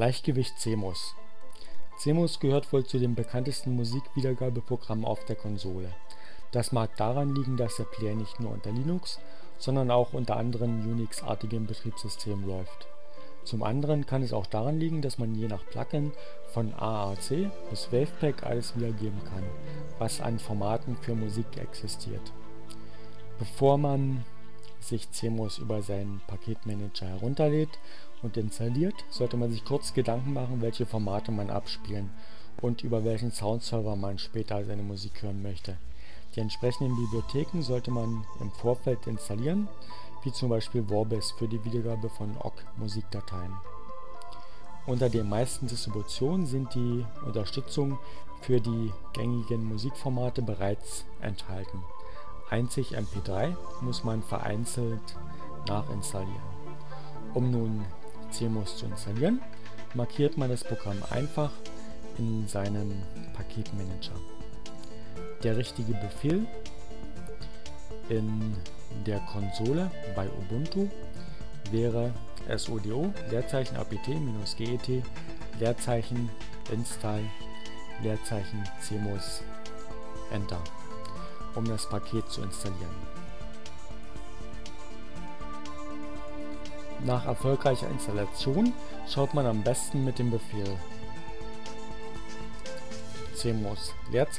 Leichtgewicht CMOS. CMOS gehört wohl zu den bekanntesten Musikwiedergabeprogrammen auf der Konsole. Das mag daran liegen, dass der Player nicht nur unter Linux, sondern auch unter anderen Unix-artigen Betriebssystemen läuft. Zum anderen kann es auch daran liegen, dass man je nach Plugin von AAC bis Wavepack alles wiedergeben kann, was an Formaten für Musik existiert. Bevor man sich CMOS über seinen Paketmanager herunterlädt und installiert, sollte man sich kurz Gedanken machen, welche Formate man abspielen und über welchen Soundserver man später seine Musik hören möchte. Die entsprechenden Bibliotheken sollte man im Vorfeld installieren, wie zum Beispiel Vorbis für die Wiedergabe von OGG-Musikdateien. Unter den meisten Distributionen sind die Unterstützungen für die gängigen Musikformate bereits enthalten. Einzig MP3 muss man vereinzelt nachinstallieren. Um nun CMOS zu installieren, markiert man das Programm einfach in seinem Paketmanager. Der richtige Befehl in der Konsole bei Ubuntu wäre sudo apt-get install CMOS Enter, um das Paket zu installieren. Nach erfolgreicher Installation schaut man am besten mit dem Befehl CMOS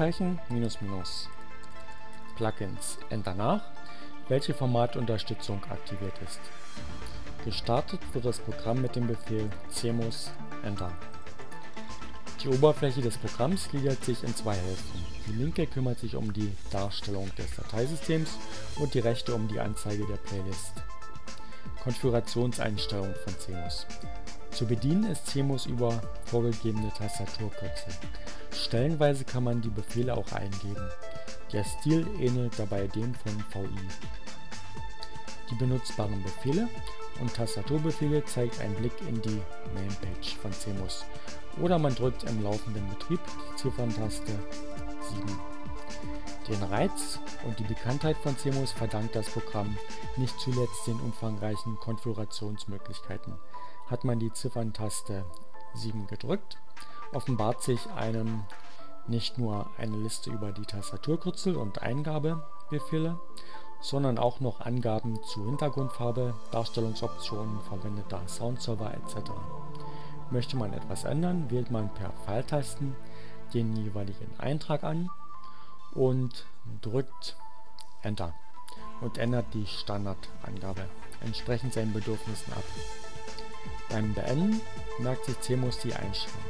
Plugins Enter nach, welche Formatunterstützung aktiviert ist. Gestartet wird das Programm mit dem Befehl CMOS Enter. Die Oberfläche des Programms gliedert sich in zwei Hälften. Die linke kümmert sich um die Darstellung des Dateisystems und die rechte um die Anzeige der Playlist. Konfigurationseinstellungen von CMOS. Zu bedienen ist CMOS über vorgegebene Tastaturkürzel. Stellenweise kann man die Befehle auch eingeben. Der Stil ähnelt dabei dem von VI. Die benutzbaren Befehle und Tastaturbefehle zeigt ein Blick in die Mainpage von CMOS oder man drückt im laufenden Betrieb die Zifferntaste 7. Den Reiz und die Bekanntheit von CMOS verdankt das Programm nicht zuletzt den umfangreichen Konfigurationsmöglichkeiten. Hat man die Zifferntaste 7 gedrückt, offenbart sich einem nicht nur eine Liste über die Tastaturkürzel und Eingabebefehle, sondern auch noch Angaben zu Hintergrundfarbe, Darstellungsoptionen, verwendeter Soundserver etc. Möchte man etwas ändern, wählt man per Pfeiltasten den jeweiligen Eintrag an und drückt Enter und ändert die Standardangabe entsprechend seinen Bedürfnissen ab. Beim Beenden merkt sich CMOS die Einstellung.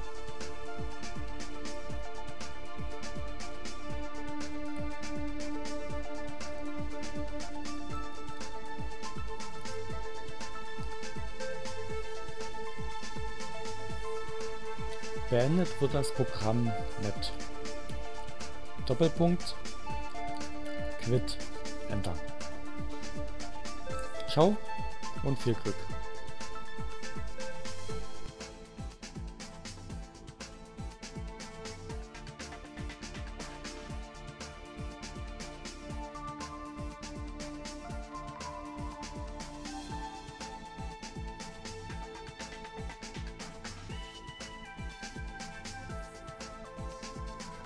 Beendet wird das Programm mit Doppelpunkt, Quit, Enter. Ciao und viel Glück!